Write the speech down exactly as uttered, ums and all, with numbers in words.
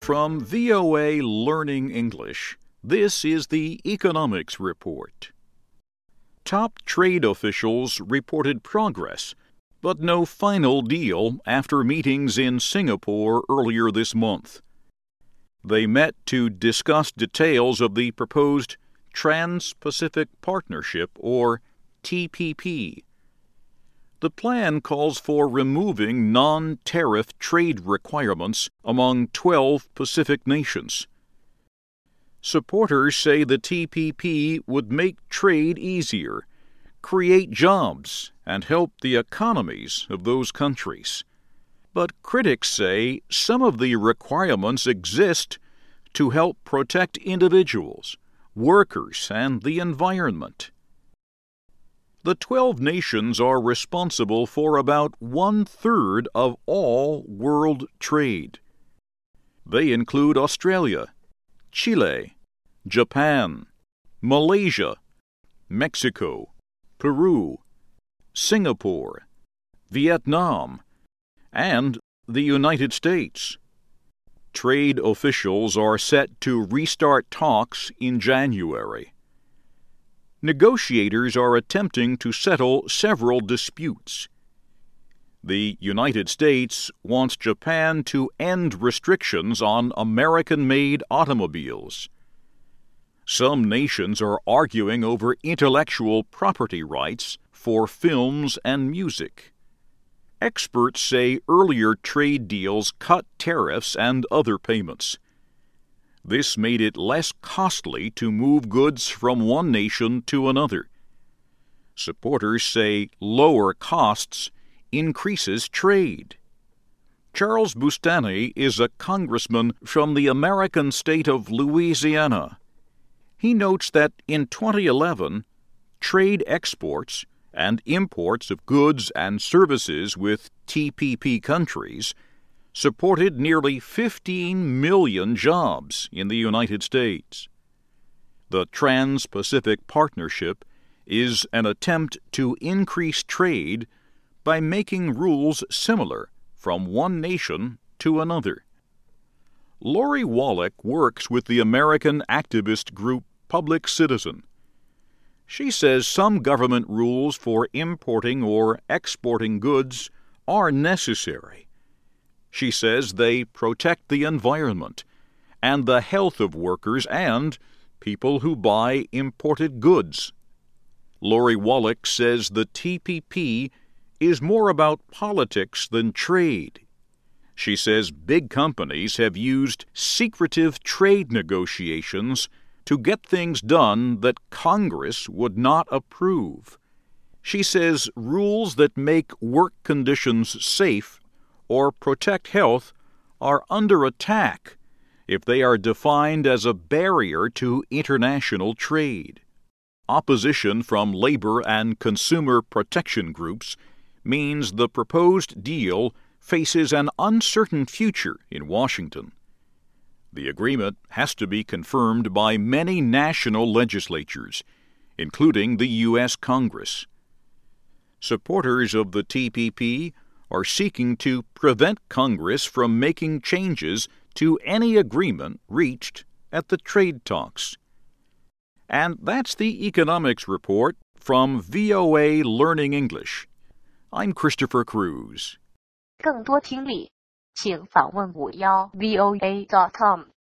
From V O A Learning English, this is the Economics Report. Top trade officials reported progress, but no final deal after meetings in Singapore earlier this month. They met to discuss details of the proposed Trans-Pacific Partnership, or T P P. The plan calls for removing non-tariff trade requirements among twelve Pacific nations. Supporters say the T P P would make trade easier, create jobs, and help the economies of those countries. But critics say some of the requirements exist to help protect individuals, workers, and the environment. The twelve nations are responsible for about one-third of all world trade. They include Australia, Chile, Japan, Malaysia, Mexico, Peru, Singapore, Vietnam, and the United States. Trade officials are set to restart talks in January. Negotiators are attempting to settle several disputes. The United States wants Japan to end restrictions on American-made automobiles. Some nations are arguing over intellectual property rights for films and music. Experts say earlier trade deals cut tariffs and other payments. This made it less costly to move goods from one nation to another. Supporters say lower costs increases trade. Charles Boustany is a congressman from the American state of Louisiana. He notes that in twenty eleven, trade exports and imports of goods and services with T P P countries supported nearly fifteen million jobs in the United States. The Trans-Pacific Partnership is an attempt to increase trade by making rules similar from one nation to another. Lori Wallach works with the American activist group Public Citizen. She says some government rules for importing or exporting goods are necessary. She says they protect the environment and the health of workers and people who buy imported goods. Lori Wallach says the T P P is more about politics than trade. She says big companies have used secretive trade negotiations to get things done that Congress would not approve. She says rules that make work conditions safe or protect health are under attack if they are defined as a barrier to international trade. Opposition from labor and consumer protection groups means the proposed deal faces an uncertain future in Washington. The agreement has to be confirmed by many national legislatures, including the U S Congress. Supporters of the T P P are seeking to prevent Congress from making changes to any agreement reached at the trade talks. And that's the Economics Report from V O A Learning English. I'm Christopher Cruz. 更多听力，请访问五幺 V O A dot com。